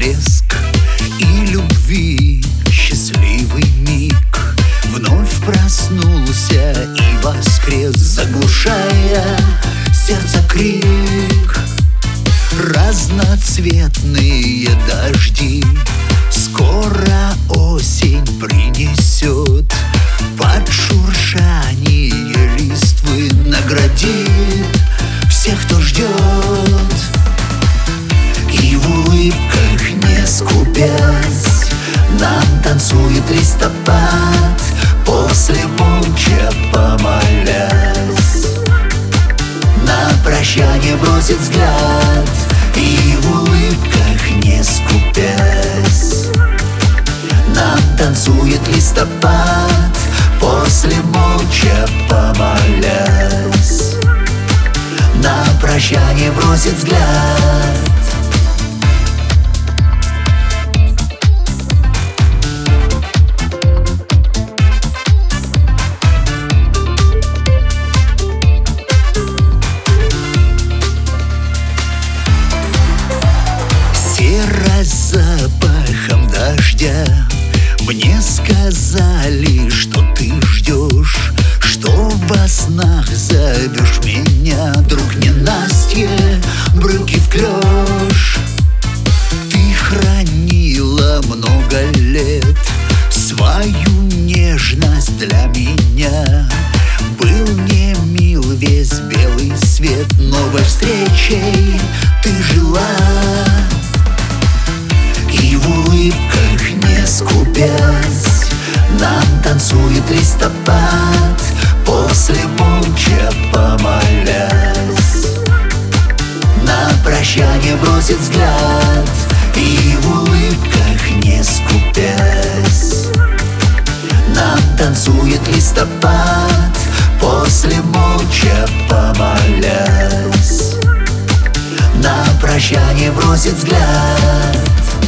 всплеск и любви счастливый миг. Вновь проснулся и воскрес, заглушая сердце крик. Разноцветные дожди скоро осень принесет, под шуршание листвы наградит всех, кто ждет. И в улыбках не скупясь нам танцует листопад, после молча помолясь на прощание бросит взгляд. И в улыбках не скупясь нам танцует листопад, после молча помолясь на прощание бросит взгляд. Запахом дождя мне сказали, что ты ждешь, что во снах зовешь меня, друг ненастье, брюки в клёш. Ты хранила много лет свою нежность для меня. Был не мил весь белый свет, новой встречей ты жила. И в улыбках не скупясь нам танцует листопад, после молча помолясь на прощание бросит взгляд. И в улыбках не скупясь нам танцует листопад, после молча помолясь на прощание бросит взгляд.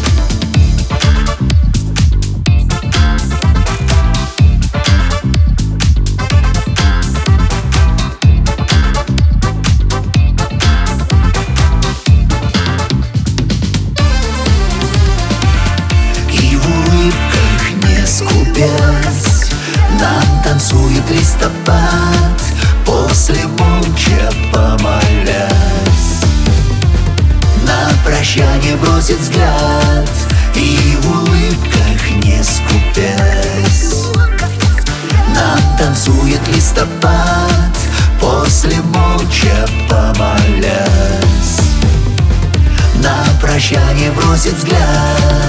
Нам танцует листопад, после молча помолясь на прощание бросит взгляд. И в улыбках не скупясь нам танцует листопад, после молча помолясь на прощание бросит взгляд.